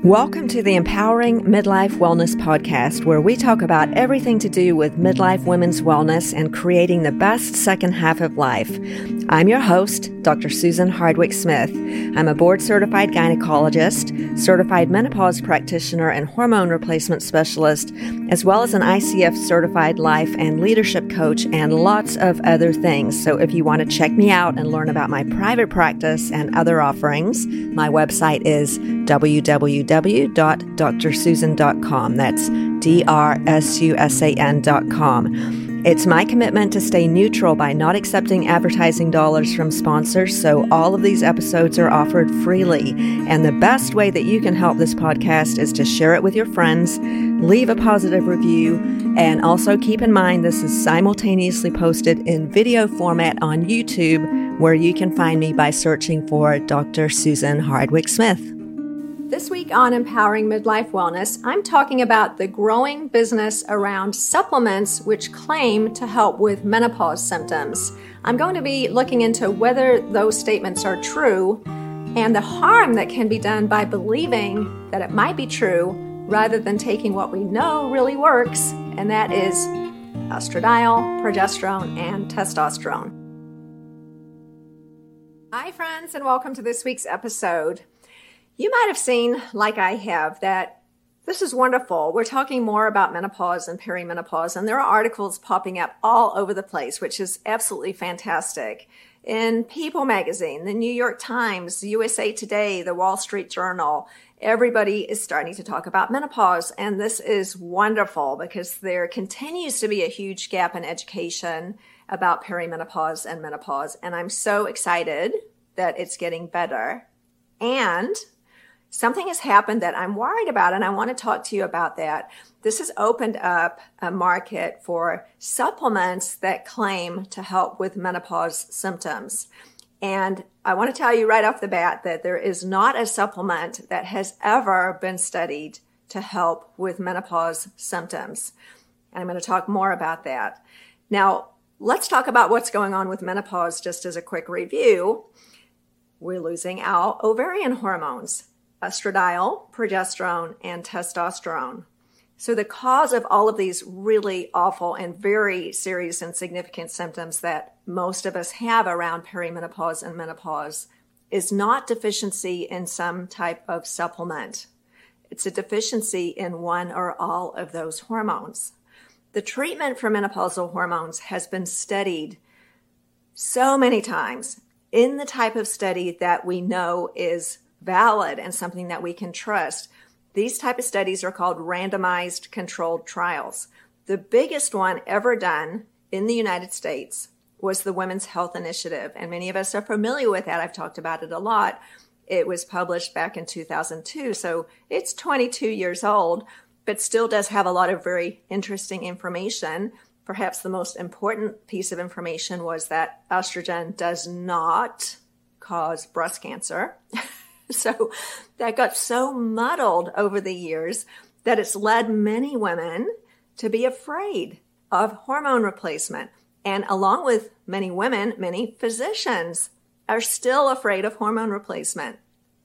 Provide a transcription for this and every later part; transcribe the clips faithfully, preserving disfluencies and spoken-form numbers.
Welcome to the Empowering Midlife Wellness Podcast, where we talk about everything to do with midlife women's wellness and creating the best second half of life. I'm your host, Doctor Susan Hardwick Smith. I'm a board-certified gynecologist, certified menopause practitioner, and hormone replacement specialist, as well as an I C F-certified life and leadership coach, and lots of other things. So if you want to check me out and learn about my private practice and other offerings, my website is w w w dot dr susan dot com. That's D R S U S A N dot com. It's my commitment to stay neutral by not accepting advertising dollars from sponsors, so all of these episodes are offered freely. And the best way that you can help this podcast is to share it with your friends, leave a positive review, and also keep in mind this is simultaneously posted in video format on YouTube, where you can find me by searching for Doctor Susan Hardwick Smith. This week on Empowering Midlife Wellness, I'm talking about the growing business around supplements which claim to help with menopause symptoms. I'm going to be looking into whether those statements are true and the harm that can be done by believing that it might be true rather than taking what we know really works, and that is estradiol, progesterone, and testosterone. Hi friends, and welcome to this week's episode. You might have seen, like I have, that this is wonderful. We're talking more about menopause and perimenopause, and there are articles popping up all over the place, which is absolutely fantastic. In People magazine, the New York Times, U S A Today, the Wall Street Journal, everybody is starting to talk about menopause, and this is wonderful because there continues to be a huge gap in education about perimenopause and menopause, and I'm so excited that it's getting better. And something has happened that I'm worried about, and I want to talk to you about that. This has opened up a market for supplements that claim to help with menopause symptoms. And I want to tell you right off the bat that there is not a supplement that has ever been studied to help with menopause symptoms. And I'm going to talk more about that. Now, let's talk about what's going on with menopause just as a quick review. We're losing our ovarian hormones, estradiol, progesterone, and testosterone. So the cause of all of these really awful and very serious and significant symptoms that most of us have around perimenopause and menopause is not deficiency in some type of supplement. It's a deficiency in one or all of those hormones. The treatment for menopausal hormones has been studied so many times in the type of study that we know is valid and something that we can trust. These type of studies are called randomized controlled trials. The biggest one ever done in the United States was the Women's Health Initiative, and many of us are familiar with that. I've talked about it a lot. It was published back in two thousand two, so it's twenty-two years old, but still does have a lot of very interesting information. Perhaps the most important piece of information was that estrogen does not cause breast cancer. So that got so muddled over the years that it's led many women to be afraid of hormone replacement. And along with many women, many physicians are still afraid of hormone replacement.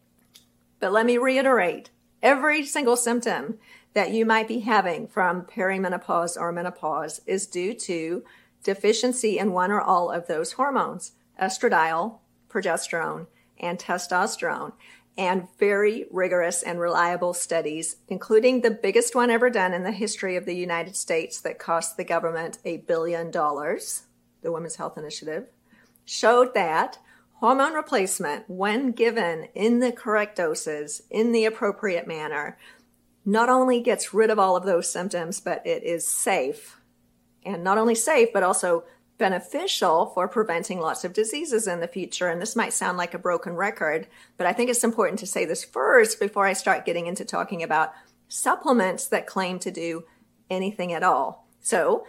But let me reiterate, every single symptom that you might be having from perimenopause or menopause is due to deficiency in one or all of those hormones, estradiol, progesterone, and testosterone. And very rigorous and reliable studies, including the biggest one ever done in the history of the United States that cost the government a billion dollars, the Women's Health Initiative, showed that hormone replacement, when given in the correct doses, in the appropriate manner, not only gets rid of all of those symptoms, but it is safe. And not only safe, but also beneficial for preventing lots of diseases in the future. And this might sound like a broken record, but I think it's important to say this first before I start getting into talking about supplements that claim to do anything at all. So,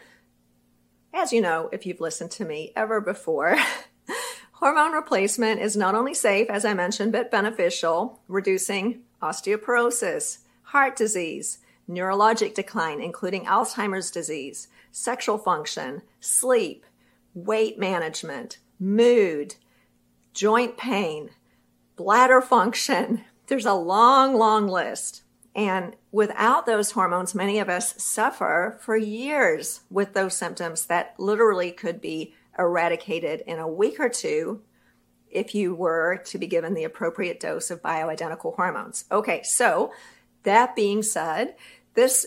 as you know, if you've listened to me ever before, hormone replacement is not only safe, as I mentioned, but beneficial, reducing osteoporosis, heart disease, neurologic decline, including Alzheimer's disease, sexual function, sleep, weight management, mood, joint pain, bladder function. There's a long, long list. And without those hormones, many of us suffer for years with those symptoms that literally could be eradicated in a week or two if you were to be given the appropriate dose of bioidentical hormones. Okay, so that being said, this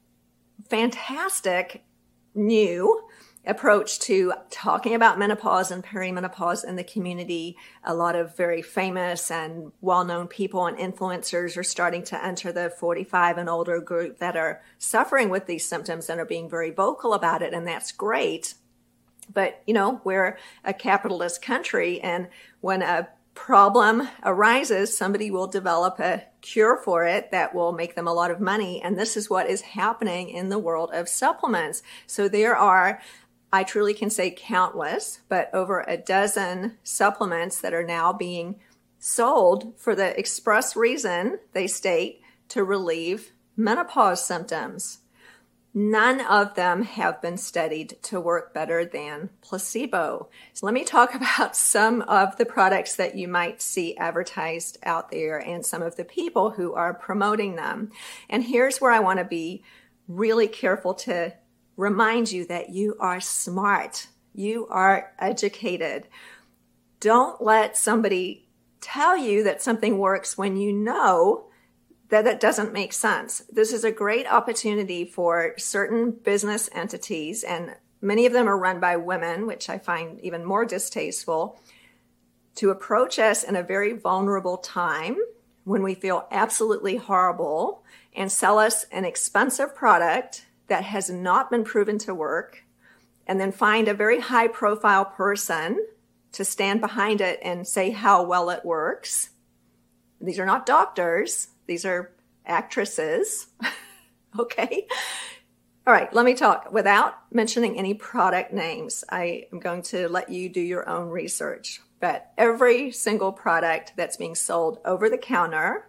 fantastic new approach to talking about menopause and perimenopause in the community, a lot of very famous and well-known people and influencers are starting to enter the forty-five and older group that are suffering with these symptoms and are being very vocal about it, and that's great. But, you know, we're a capitalist country, and when a problem arises, somebody will develop a cure for it that will make them a lot of money. And this is what is happening in the world of supplements. So there are, I truly can say countless, but over a dozen supplements that are now being sold for the express reason, they state, to relieve menopause symptoms. None of them have been studied to work better than placebo. So let me talk about some of the products that you might see advertised out there and some of the people who are promoting them. And here's where I want to be really careful to remind you that you are smart. You are educated. Don't let somebody tell you that something works when you know that it doesn't make sense. This is a great opportunity for certain business entities, and many of them are run by women, which I find even more distasteful, to approach us in a very vulnerable time when we feel absolutely horrible and sell us an expensive product that has not been proven to work, and then find a very high-profile person to stand behind it and say how well it works. These are not doctors. These are actresses. Okay. All right. Let me talk without mentioning any product names. I am going to let you do your own research. But every single product that's being sold over the counter,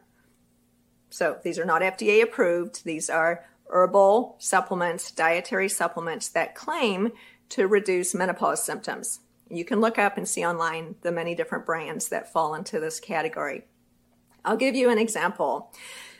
so these are not F D A approved. These are herbal supplements, dietary supplements that claim to reduce menopause symptoms. You can look up and see online the many different brands that fall into this category. I'll give you an example.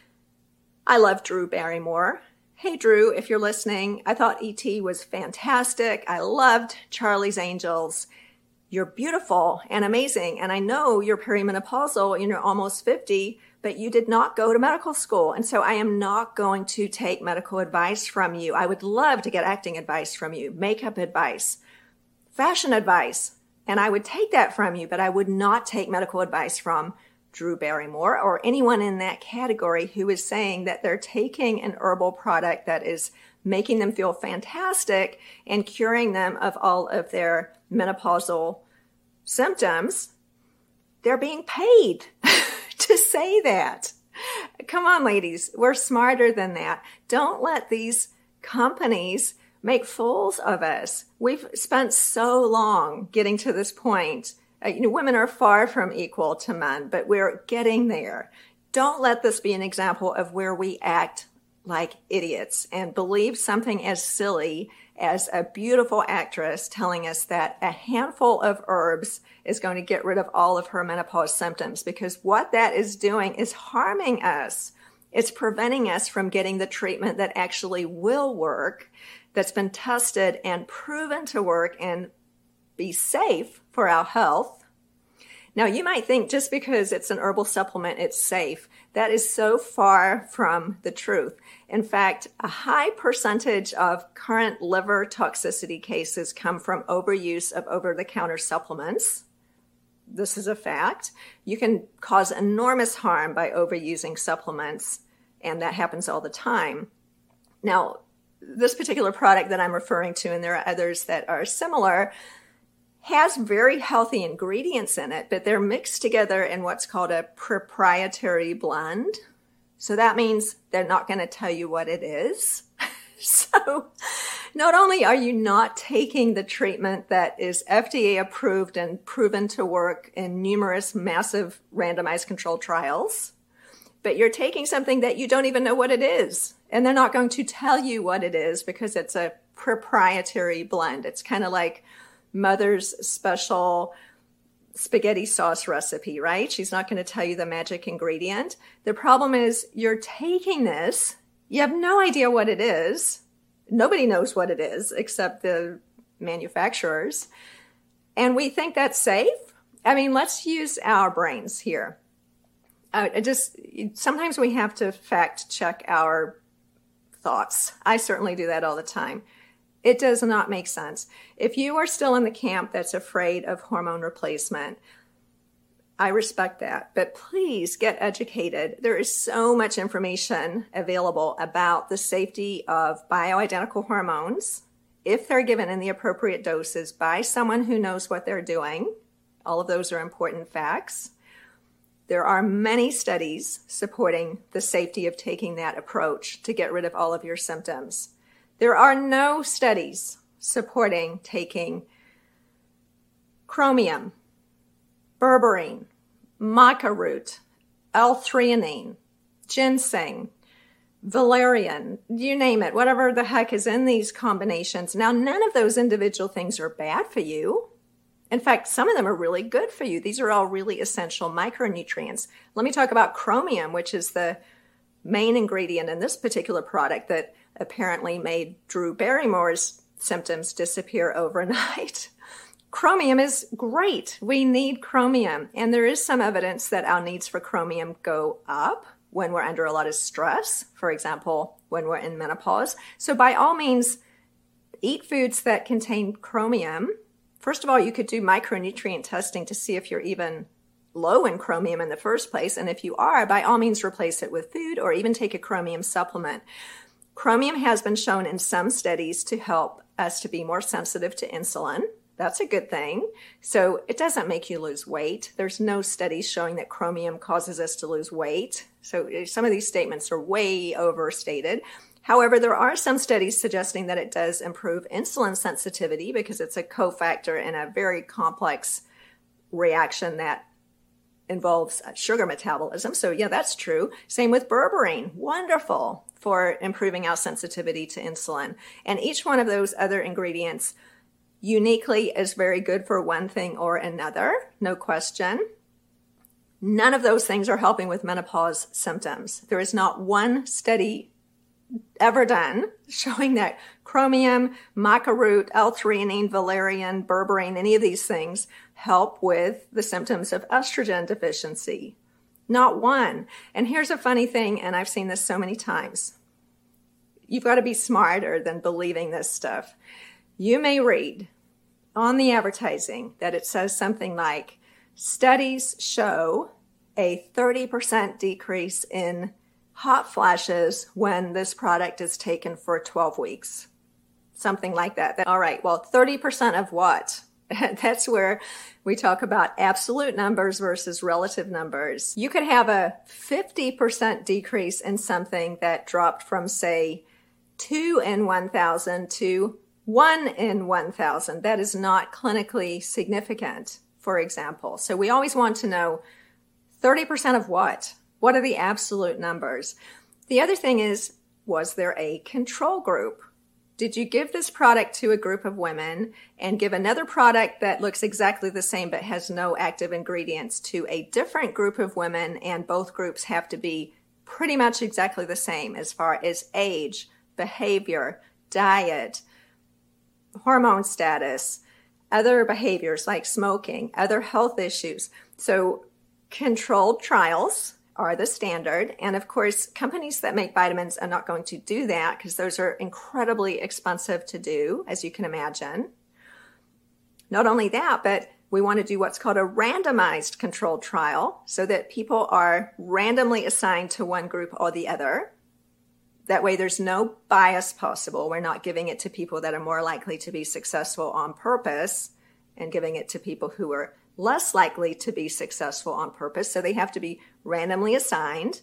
I love Drew Barrymore. Hey, Drew, if you're listening, I thought E T was fantastic. I loved Charlie's Angels. You're beautiful and amazing. And I know you're perimenopausal and you're almost fifty, but you did not go to medical school. And so I am not going to take medical advice from you. I would love to get acting advice from you, makeup advice, fashion advice. And I would take that from you, but I would not take medical advice from Drew Barrymore or anyone in that category who is saying that they're taking an herbal product that is making them feel fantastic and curing them of all of their menopausal symptoms. They're being paid to say that. Come on, ladies, we're smarter than that. Don't let these companies make fools of us. We've spent so long getting to this point. Uh, you know, women are far from equal to men, but we're getting there. Don't let this be an example of where we act like idiots and believe something as silly as a beautiful actress telling us that a handful of herbs is going to get rid of all of her menopause symptoms, because what that is doing is harming us. It's preventing us from getting the treatment that actually will work, that's been tested and proven to work and be safe for our health. Now, you might think just because it's an herbal supplement, it's safe. That is so far from the truth. In fact, a high percentage of current liver toxicity cases come from overuse of over-the-counter supplements. This is a fact. You can cause enormous harm by overusing supplements, and that happens all the time. Now, this particular product that I'm referring to, and there are others that are similar, has very healthy ingredients in it, but they're mixed together in what's called a proprietary blend. So that means they're not going to tell you what it is. So not only are you not taking the treatment that is F D A approved and proven to work in numerous massive randomized controlled trials, but you're taking something that you don't even know what it is. And they're not going to tell you what it is because it's a proprietary blend. It's kind of like Mother's special spaghetti sauce recipe, right? She's not going to tell you the magic ingredient. The problem is you're taking this, you have no idea what it is. Nobody knows what it is except the manufacturers. And we think that's safe. I mean, let's use our brains here. Uh, it just sometimes we have to fact check our thoughts. I certainly do that all the time. It does not make sense. If you are still in the camp that's afraid of hormone replacement, I respect that, but please get educated. There is so much information available about the safety of bioidentical hormones if they're given in the appropriate doses by someone who knows what they're doing. All of those are important facts. There are many studies supporting the safety of taking that approach to get rid of all of your symptoms. There are no studies supporting taking chromium, berberine, maca root, L-threonine, ginseng, valerian, you name it, whatever the heck is in these combinations. Now, none of those individual things are bad for you. In fact, some of them are really good for you. These are all really essential micronutrients. Let me talk about chromium, which is the main ingredient in this particular product that apparently made Drew Barrymore's symptoms disappear overnight. Chromium is great. We need chromium. And there is some evidence that our needs for chromium go up when we're under a lot of stress, for example, when we're in menopause. So by all means, eat foods that contain chromium. First of all, you could do micronutrient testing to see if you're even low in chromium in the first place. And if you are, by all means, replace it with food or even take a chromium supplement. Chromium has been shown in some studies to help us to be more sensitive to insulin. That's a good thing. So it doesn't make you lose weight. There's no studies showing that chromium causes us to lose weight. So some of these statements are way overstated. However, there are some studies suggesting that it does improve insulin sensitivity because it's a cofactor in a very complex reaction that involves sugar metabolism. So yeah, that's true. Same with berberine. Wonderful for improving our sensitivity to insulin. And each one of those other ingredients uniquely is very good for one thing or another, no question. None of those things are helping with menopause symptoms. There is not one study ever done showing that chromium, maca root, L-threonine, valerian, berberine, any of these things help with the symptoms of estrogen deficiency. Not one. And here's a funny thing, and I've seen this so many times. You've got to be smarter than believing this stuff. You may read on the advertising that it says something like, studies show a thirty percent decrease in hot flashes when this product is taken for twelve weeks. Something like that. All right, well, thirty percent of what? That's where we talk about absolute numbers versus relative numbers. You could have a fifty percent decrease in something that dropped from, say, two in one thousand to one in one thousand. That is not clinically significant, for example. So we always want to know thirty percent of what? What are the absolute numbers? The other thing is, was there a control group? Did you give this product to a group of women and give another product that looks exactly the same but has no active ingredients to a different group of women, and both groups have to be pretty much exactly the same as far as age, behavior, diet, hormone status, other behaviors like smoking, other health issues? So controlled trials are the standard. And of course, companies that make vitamins are not going to do that because those are incredibly expensive to do, as you can imagine. Not only that, but we want to do what's called a randomized controlled trial so that people are randomly assigned to one group or the other. That way there's no bias possible. We're not giving it to people that are more likely to be successful on purpose and giving it to people who are less likely to be successful on purpose. So they have to be randomly assigned.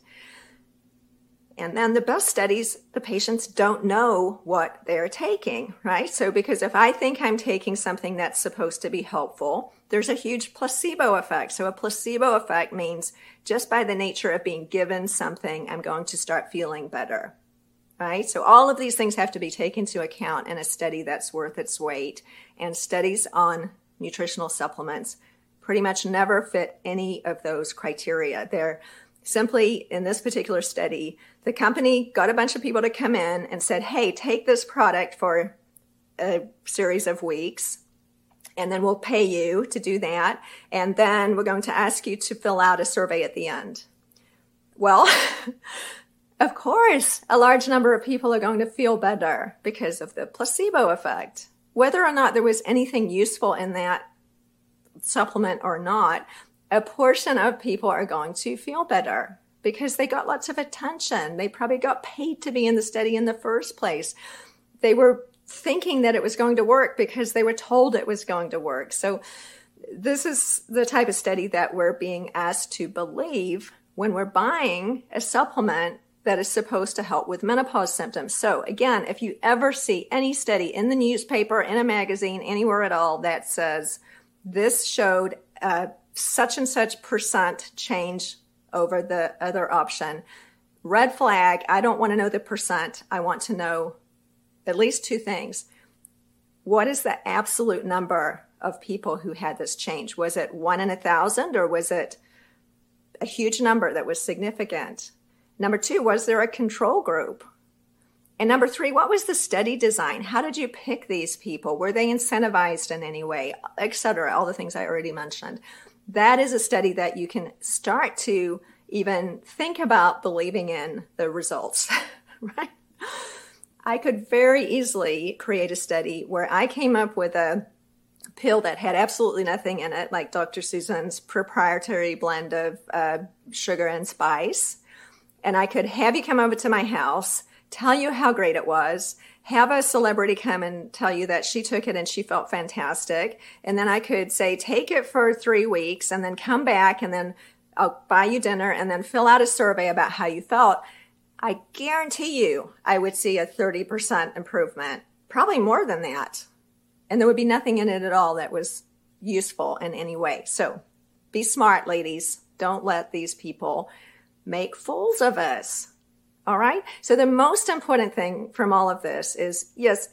And then the best studies, the patients don't know what they're taking, right? So because if I think I'm taking something that's supposed to be helpful, there's a huge placebo effect. So a placebo effect means just by the nature of being given something, I'm going to start feeling better, right? So all of these things have to be taken into account in a study that's worth its weight. And studies on nutritional supplements pretty much never fit any of those criteria. They're simply, in this particular study, the company got a bunch of people to come in and said, hey, take this product for a series of weeks, and then we'll pay you to do that. And then we're going to ask you to fill out a survey at the end. Well, of course, a large number of people are going to feel better because of the placebo effect. Whether or not there was anything useful in that supplement or not, a portion of people are going to feel better because they got lots of attention. They probably got paid to be in the study in the first place. They were thinking that it was going to work because they were told it was going to work. So this is the type of study that we're being asked to believe when we're buying a supplement that is supposed to help with menopause symptoms. So again, if you ever see any study in the newspaper, in a magazine, anywhere at all that says this showed uh, such and such percent change over the other option, red flag. I don't want to know the percent. I want to know at least two things. What is the absolute number of people who had this change? Was it one in a thousand, or was it a huge number that was significant? Number two, was there a control group? And number three, what was the study design? How did you pick these people? Were they incentivized in any way, et cetera? All the things I already mentioned. That is a study that you can start to even think about believing in the results, right? I could very easily create a study where I came up with a pill that had absolutely nothing in it, like Doctor Susan's proprietary blend of uh, sugar and spice. And I could have you come over to my house, tell you how great it was, have a celebrity come and tell you that she took it and she felt fantastic. And then I could say, take it for three weeks and then come back and then I'll buy you dinner and then fill out a survey about how you felt. I guarantee you I would see a thirty percent improvement, probably more than that. And there would be nothing in it at all that was useful in any way. So be smart, ladies. Don't let these people make fools of us. All right? So the most important thing from all of this is, yes,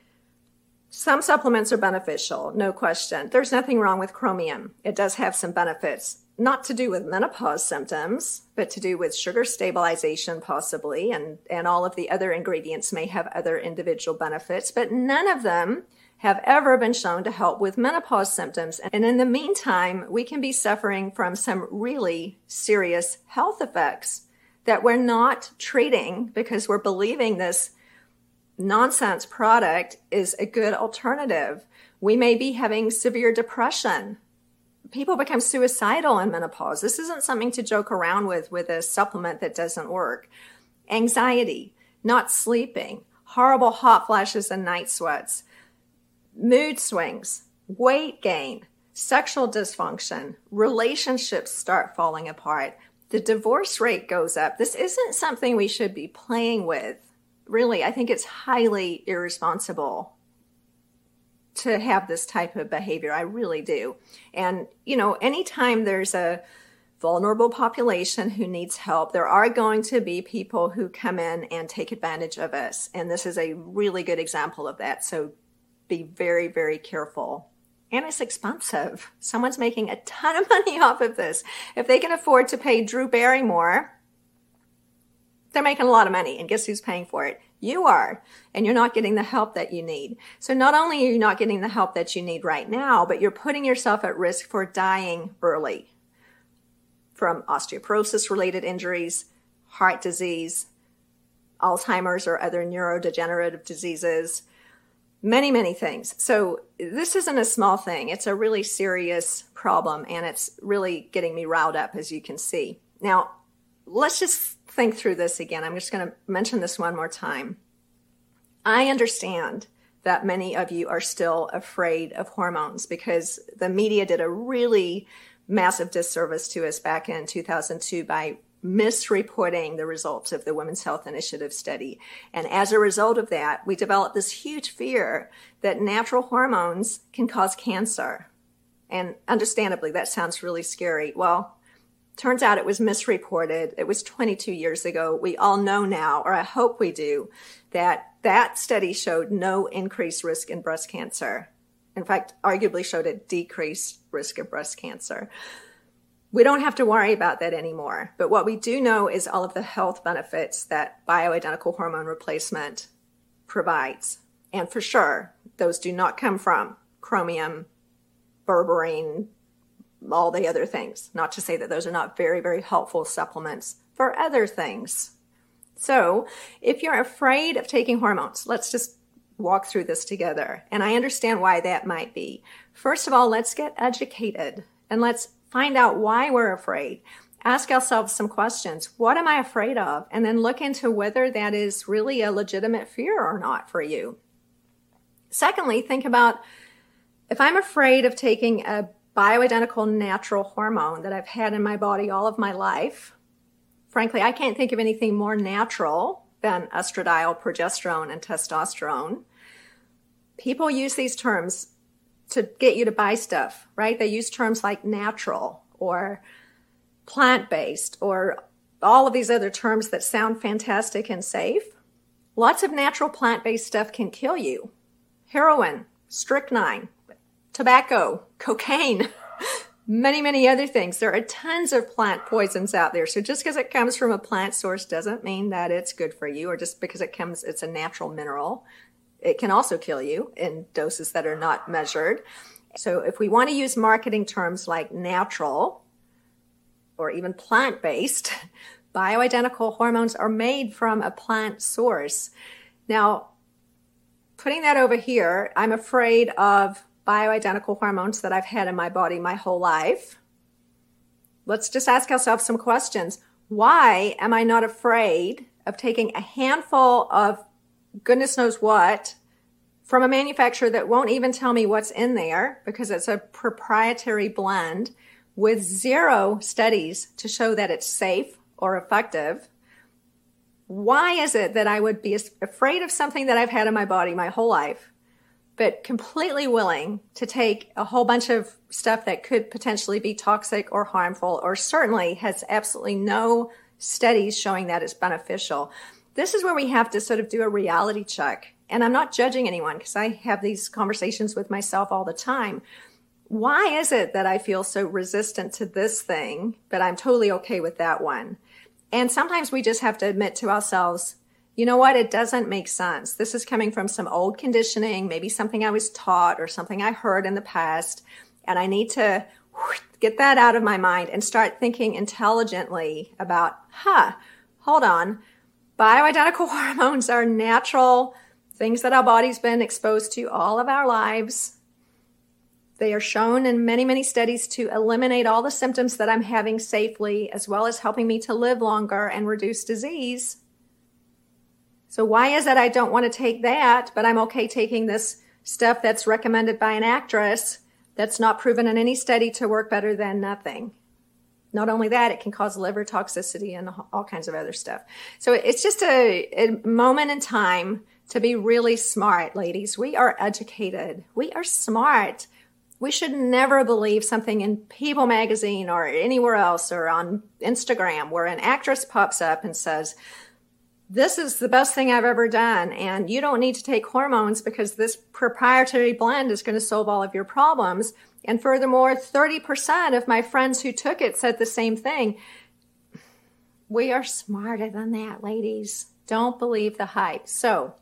some supplements are beneficial, no question. There's nothing wrong with chromium. It does have some benefits, not to do with menopause symptoms, but to do with sugar stabilization possibly, and, and all of the other ingredients may have other individual benefits, but none of them have ever been shown to help with menopause symptoms. And in the meantime, we can be suffering from some really serious health effects that we're not treating because we're believing this nonsense product is a good alternative. We may be having severe depression. People become suicidal in menopause. This isn't something to joke around with, with a supplement that doesn't work. Anxiety, not sleeping, horrible hot flashes and night sweats, mood swings, weight gain, sexual dysfunction, relationships start falling apart. The divorce rate goes up. This isn't something we should be playing with. Really, I think it's highly irresponsible to have this type of behavior. I really do. And, you know, anytime there's a vulnerable population who needs help, there are going to be people who come in and take advantage of us. And this is a really good example of that. So be very, very careful. And it's expensive. Someone's making a ton of money off of this. If they can afford to pay Drew Barrymore, they're making a lot of money. And guess who's paying for it? You are. And you're not getting the help that you need. So not only are you not getting the help that you need right now, but you're putting yourself at risk for dying early from osteoporosis-related injuries, heart disease, Alzheimer's or other neurodegenerative diseases, many, many things. So this isn't a small thing. It's a really serious problem, and it's really getting me riled up, as you can see. Now, let's just think through this again. I'm just going to mention this one more time. I understand that many of you are still afraid of hormones because the media did a really massive disservice to us back in two thousand two by misreporting the results of the Women's Health Initiative study. And as a result of that, we developed this huge fear that natural hormones can cause cancer. And understandably, that sounds really scary. Well, turns out it was misreported. It was twenty-two years ago. We all know now, or I hope we do, that that study showed no increased risk in breast cancer. in fact, arguably showed a decreased risk of breast cancer. We don't have to worry about that anymore. But what we do know is all of the health benefits that bioidentical hormone replacement provides. And for sure, those do not come from chromium, berberine, all the other things. Not to say that those are not very, very helpful supplements for other things. So if you're afraid of taking hormones, let's just walk through this together. And I understand why that might be. First of all, let's get educated and let's find out why we're afraid. Ask ourselves some questions. What am I afraid of? And then look into whether that is really a legitimate fear or not for you. Secondly, think about if I'm afraid of taking a bioidentical natural hormone that I've had in my body all of my life. Frankly, I can't think of anything more natural than estradiol, progesterone, and testosterone. People use these terms to get you to buy stuff, right? They use terms like natural or plant-based or all of these other terms that sound fantastic and safe. Lots of natural plant-based stuff can kill you. Heroin, strychnine, tobacco, cocaine, many, many other things. There are tons of plant poisons out there. So just because it comes from a plant source doesn't mean that it's good for you, or just because it comes, it's a natural mineral. It can also kill you in doses that are not measured. So if we want to use marketing terms like natural or even plant-based, bioidentical hormones are made from a plant source. Now, putting that over here, I'm afraid of bioidentical hormones that I've had in my body my whole life. Let's just ask ourselves some questions. Why am I not afraid of taking a handful of goodness knows what from a manufacturer that won't even tell me what's in there because it's a proprietary blend with zero studies to show that it's safe or effective? Why is it that I would be afraid of something that I've had in my body my whole life, but completely willing to take a whole bunch of stuff that could potentially be toxic or harmful, or certainly has absolutely no studies showing that it's beneficial? This is where we have to sort of do a reality check. And I'm not judging anyone because I have these conversations with myself all the time. Why is it that I feel so resistant to this thing, but I'm totally okay with that one? And sometimes we just have to admit to ourselves, you know what, it doesn't make sense. This is coming from some old conditioning, maybe something I was taught or something I heard in the past. And I need to get that out of my mind and start thinking intelligently about, huh, hold on. Bioidentical hormones are natural things that our body's been exposed to all of our lives. They are shown in many, many studies to eliminate all the symptoms that I'm having safely, as well as helping me to live longer and reduce disease. So why is it I don't want to take that, but I'm okay taking this stuff that's recommended by an actress that's not proven in any study to work better than nothing? Not only that, it can cause liver toxicity and all kinds of other stuff. So it's just a, a moment in time to be really smart, ladies. We are educated. We are smart. We should never believe something in People magazine or anywhere else or on Instagram where an actress pops up and says, this is the best thing I've ever done, and you don't need to take hormones because this proprietary blend is going to solve all of your problems. And furthermore, thirty percent of my friends who took it said the same thing. We are smarter than that, ladies. Don't believe the hype. So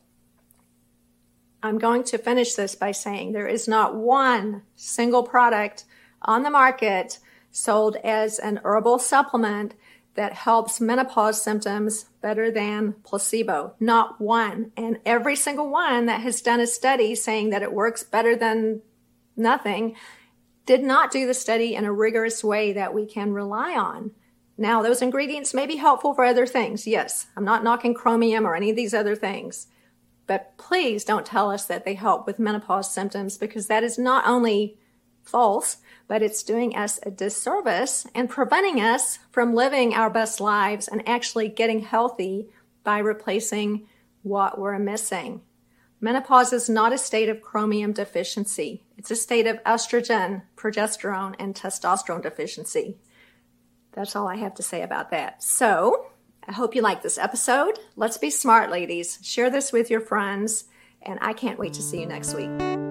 I'm going to finish this by saying there is not one single product on the market sold as an herbal supplement that helps menopause symptoms better than placebo. Not one. And every single one that has done a study saying that it works better than nothing did not do the study in a rigorous way that we can rely on. Now, those ingredients may be helpful for other things. Yes, I'm not knocking chromium or any of these other things. But please don't tell us that they help with menopause symptoms, because that is not only false, but it's doing us a disservice and preventing us from living our best lives and actually getting healthy by replacing what we're missing. Menopause is not a state of chromium deficiency. It's a state of estrogen, progesterone, and testosterone deficiency. That's all I have to say about that. So I hope you like this episode. Let's be smart, ladies. Share this with your friends, and I can't wait to see you next week.